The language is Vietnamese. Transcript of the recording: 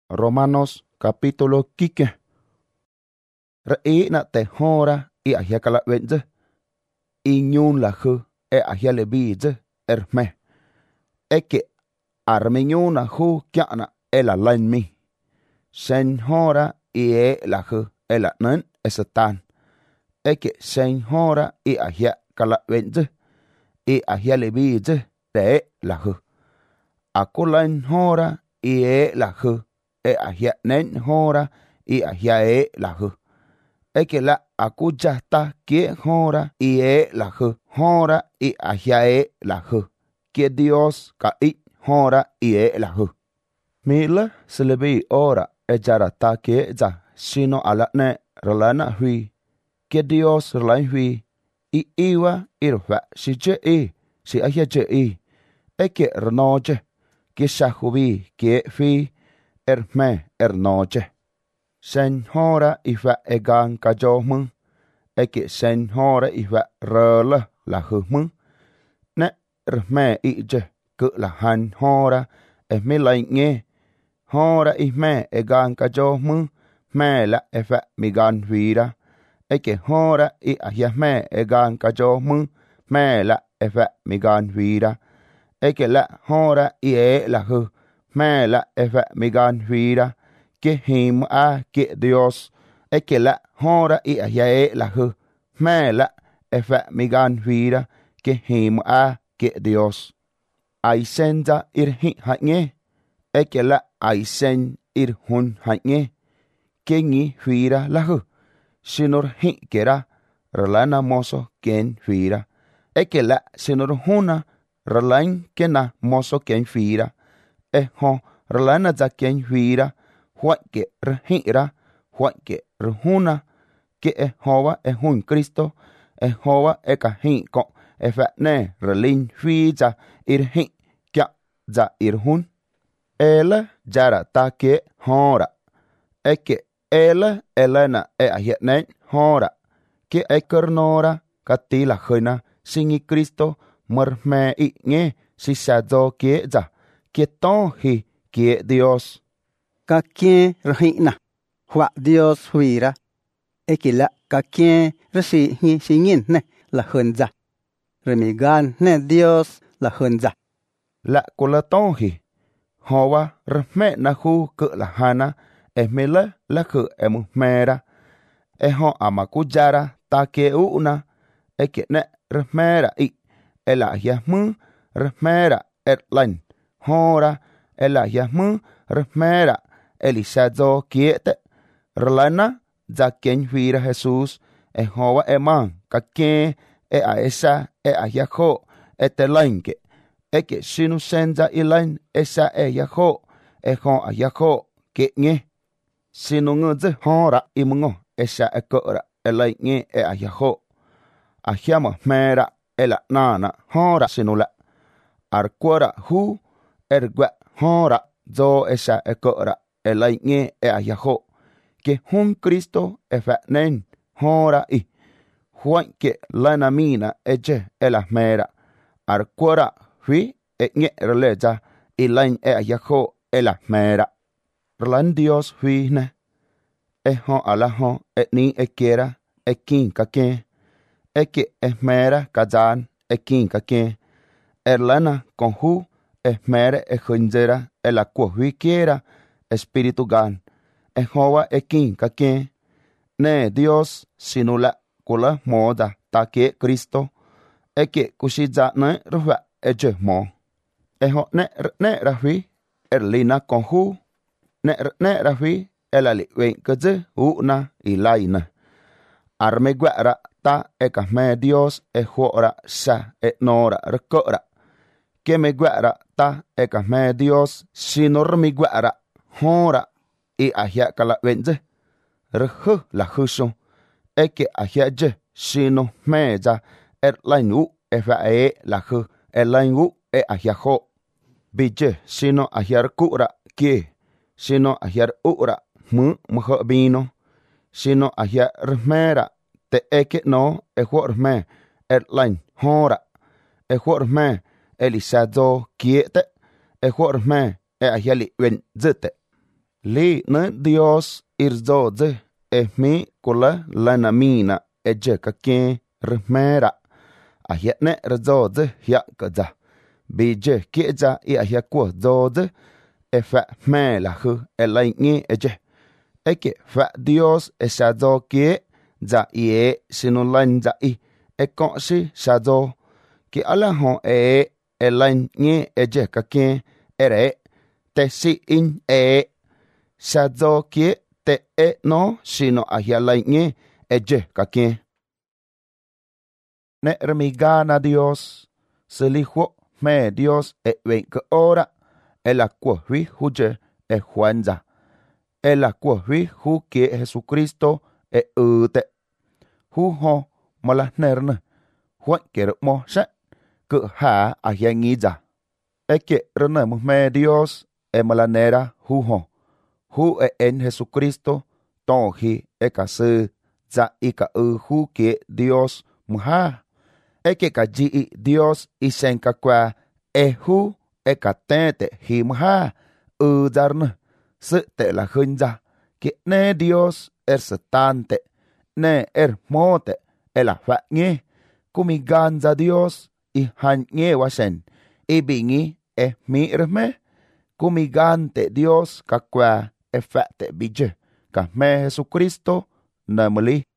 Romanos capítulo 15. Ý na te hora i ahia kala wenze. I nyun la khu e ahia le bize erme. Eke arme nyuna hu kiana e la lain mi. Sen hora i e la khu e la nen e satan. Eke sen hora i ahia kala wenze. I ahia le bize de la khu. Ako lain hora i e la khu e ahia nen hora i ahia e la khu. Eke la aku jata que hora y la khu hora y ahia la khu que Dios ka I hora y la khu mila selebi ora e jarata que ja sino ala ne relana hui que Dios relai hui I iwa irfa si je si ahia je eke renoje que shahubi que fi erme ernoje. Sen hora ifa egan kajo mung. Eke sen hora ifa røla la hu mung. Ne rme ije ku la han hora e mi la nge. Hora me egan kajo mung. Me la efa migan vira. Eke hora I ahia me egan kajo mung. Me la efa migan vira. Eke la hora I la hu. Me la efa migan vira. Que him a que Dios e que la hora I ahia la hu me la efa migan vira que him a que Dios ai senda ir hi hanye e que la ai sen ir hun hanye que ni vira la hu sinor hi kera relana moso ken vira e que la sinor huna relain que na moso ken vira e ho relana za ken vira Juan que rehira, Juan que rehuna, que es Jova es un Cristo, es Jova es cahin con es ne relin fija irhin kya za irhun. Ela jara ta que hora, es que ela elena es ahien hora, que es kernora katila hena singi Cristo merme I nge si sa do que za que ton hi que Dios. Ka quien rehina, hua Dios huira, ekila ka quien resi hi singin ne la hunza, remigan ne Dios la hunza. La colatonji, hoa rme na hu que la hana, esmela la que emusmera, ejo amakujara ta que una, eke ne rmera I, ela yasmun rmera erlain, hora, ela yasmun rmera. Elisado quiete, relana, za quien vira Jesús, Jehova eman, ka quien a esa a yaho, etelanke, que sinu senza ilain, esa yaho, ejo a yaho, que nye, sinu ngze hora imungo, esa ekora, elain nye a yaho, a yama mera, ela nana, hora sinula, arquara hu, ergua, hora, zo esa ekora, elai nge a yaho que hun Cristo efa nen hora I Juan que lana mina eje elasmera arquara fi nge releja ilain a yaho elasmera relan Dios fi ne eho alaho ni ekiera ekin kake eke esmera kazan ekin kake erlana con hu esmera ejunjera el aquahui quiera Espíritu gan, Jehova ekin kake, ne Dios sinula kula moda take Cristo, eke kushiza ne rufa eje mo. Eho ne rafi, erlina konhu, ne rafi, elali wen kaze una ilaina. Arme guara ta ekasme Dios ejuora sa nora recora. Que me guara ta ekasme Dios sinor mi guara. Hora I ahia kala wenze rehu la huso eke ahia je sino meza lainu efa la hu lainu ahia ho bije sino ahia kura ke sino ahia ura mu bino sino ahia rmera te eke no ehorme lain hora ehorme elisado kiete ehorme ahia li wenzete Li ne Dios irzoze mi kula lana mina eje kakien rmera. Ahia ne rzoze hia kaza. Bije kieja I ahia kwa zoze fa me la hu elaingi eje. Eke fa Dios shazo kie za ie sinulan za I konsi shazo ki ala hon elaingi eje kakien ere te si in shazo kie te no sino ahia laingi eje kakien. Ne remigana Dios se lijo me Dios ven que ora la kwa hui huje Juanza la kwa hui hu kie Jesucristo ute hu ho mala nerne huan ker mo se que ha ahia ngiza que renemos me Dios malanera hu ho hu en Jesucristo tonhi kase za ika hu kie Dios muha que kaji Dios isenka kwa hu katete himha darne se te la hunza que ne Dios setante ne mote la fa nye kumiganza Dios han nye wasen bingi mirme kumigante Dios kakwa fate bije ka me Jesucristo namali